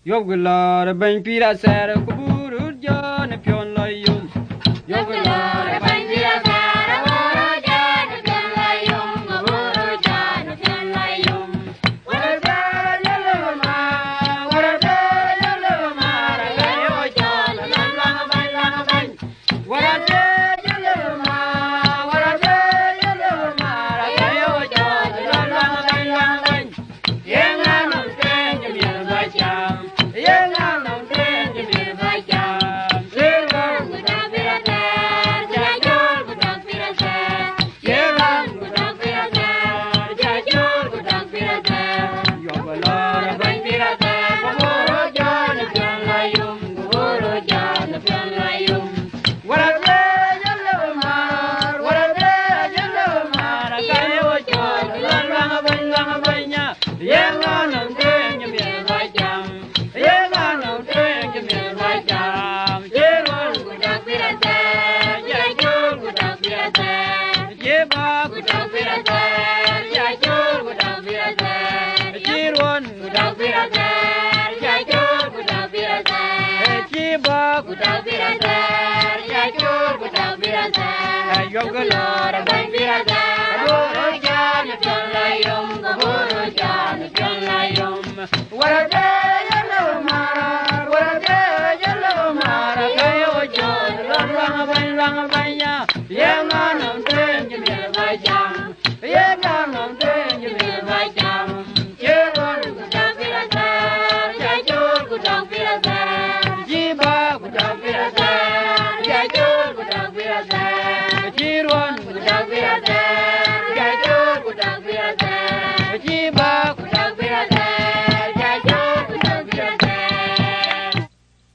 Yogula ben pira sera kuburu jana pion layum. Yogula ben pira sera kuburu jana pion layum. Kuburu jana pion layum. Warada yalama, warada yalama, rayo jana langa ben. Warada yalama, warada yalama, rayo jana langa ben. Yenga no tenga mi bacham. Yogula ben pira sera kuburu jana pion layum. Kuburu jana pion layum. Warada yalama.